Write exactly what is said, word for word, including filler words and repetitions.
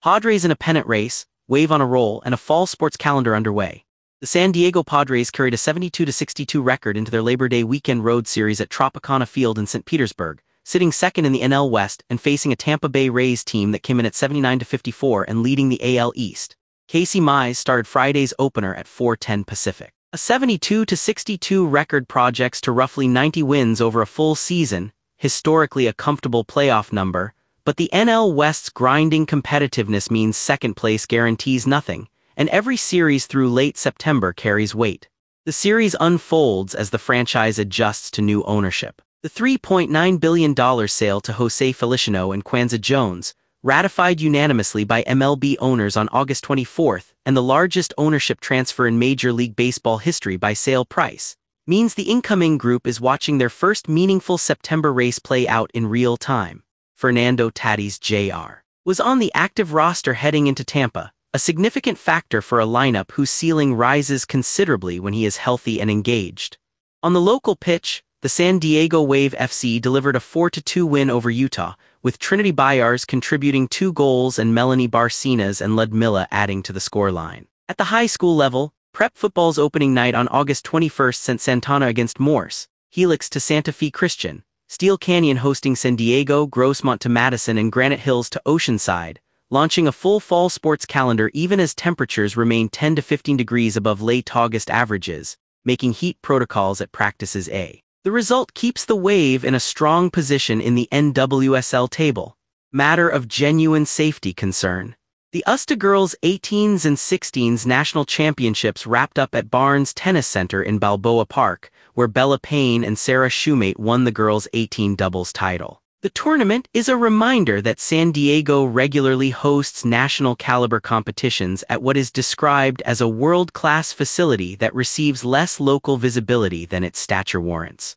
Padres in a pennant race, Wave on a roll, and a fall sports calendar underway. The San Diego Padres carried a seventy-two to sixty-two record into their Labor Day weekend road series at Tropicana Field in Saint Petersburg, sitting second in the N L West and facing a Tampa Bay Rays team that came in at seventy-nine to fifty-four and leading the A L East. Casey Mize started Friday's opener at four ten Pacific. A seventy-two to sixty-two record projects to roughly ninety wins over a full season, historically a comfortable playoff number, but the N L West's grinding competitiveness means second place guarantees nothing, and every series through late September carries weight. The series unfolds as the franchise adjusts to new ownership. The three point nine billion dollars sale to Jose Feliciano and Kwanza Jones, ratified unanimously by M L B owners on August twenty-fourth, and the largest ownership transfer in Major League Baseball history by sale price, means the incoming group is watching their first meaningful September race play out in real time. Fernando Tatis Junior was on the active roster heading into Tampa, a significant factor for a lineup whose ceiling rises considerably when he is healthy and engaged. On the local pitch, the San Diego Wave F C delivered a four to two win over Utah, with Trinity Byars contributing two goals and Melanie Barcenas and Ludmilla adding to the scoreline. At the high school level, Prep football's opening night on August twenty-first sent Santana against Morse, Helix to Santa Fe Christian, Steel Canyon hosting San Diego, Grossmont to Madison, and Granite Hills to Oceanside, launching a full fall sports calendar even as temperatures remain ten to fifteen degrees above late August averages, making heat protocols at practices a. The result keeps the Wave in a strong position in the N W S L table. Matter of genuine safety concern. The U S T A Girls eighteens and sixteens national championships wrapped up at Barnes Tennis Center in Balboa Park, where Bella Payne and Sarah Shoemate won the girls' eighteen doubles title. The tournament is a reminder that San Diego regularly hosts national-caliber competitions at what is described as a world-class facility that receives less local visibility than its stature warrants.